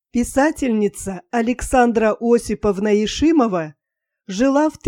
Писательница Александра Осиповна Ишимова жила в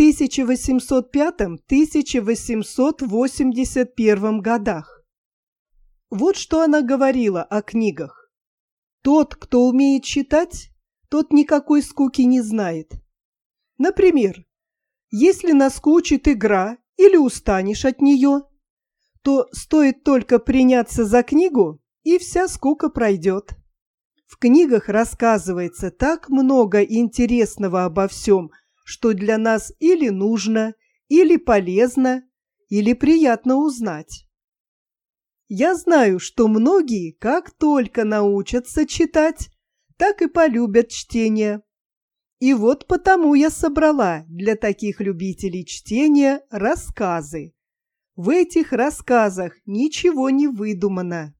1805-1881 годах. Вот что она говорила о книгах. Тот, кто умеет читать, тот никакой скуки не знает. Например, если наскучит игра или устанешь от нее, то стоит только приняться за книгу, и вся скука пройдет. В книгах рассказывается так много интересного обо всем, что для нас или нужно, или полезно, или приятно узнать. Я знаю, что многие, как только научатся читать, так и полюбят чтение. И вот потому я собрала для таких любителей чтения рассказы. В этих рассказах ничего не выдумано.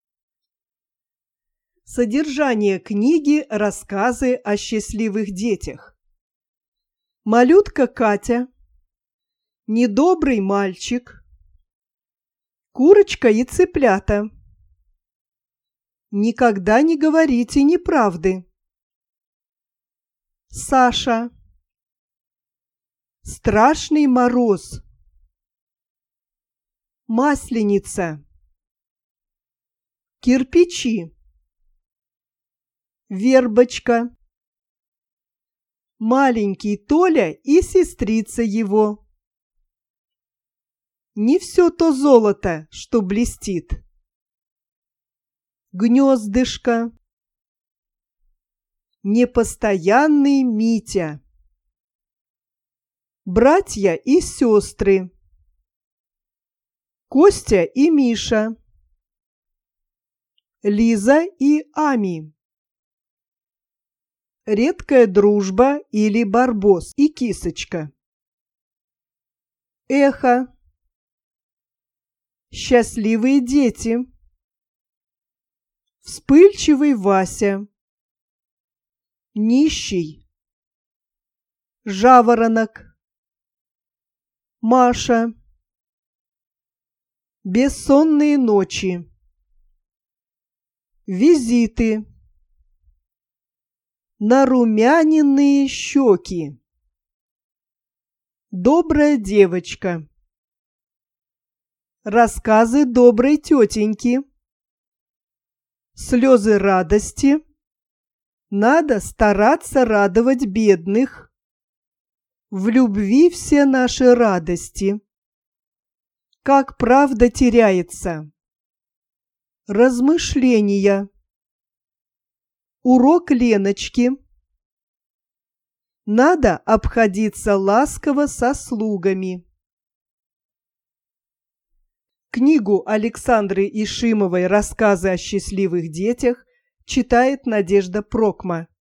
Содержание книги «Рассказы о счастливых детях». Малютка Катя, недобрый мальчик, курочка и цыплята. Никогда не говорите неправды. Саша, страшный мороз, масленица, кирпичи, вербочка, маленький Толя и сестрица его. Не все то золото, что блестит. Гнездышко, непостоянный Митя, братья и сестры, Костя и Миша, Лиза и Ами, редкая дружба или барбос и кисочка, эхо, счастливые дети, вспыльчивый Вася, нищий, жаворонок, Маша, бессонные ночи, визиты, нарумяненные щеки, добрая девочка, рассказы доброй тетеньки, слезы радости, надо стараться радовать бедных, в любви все наши радости, как правда теряется, размышления, урок Леночки, надо обходиться ласково со слугами. Книгу Александры Ишимовой «Рассказы о счастливых детях» читает Надежда Прокма.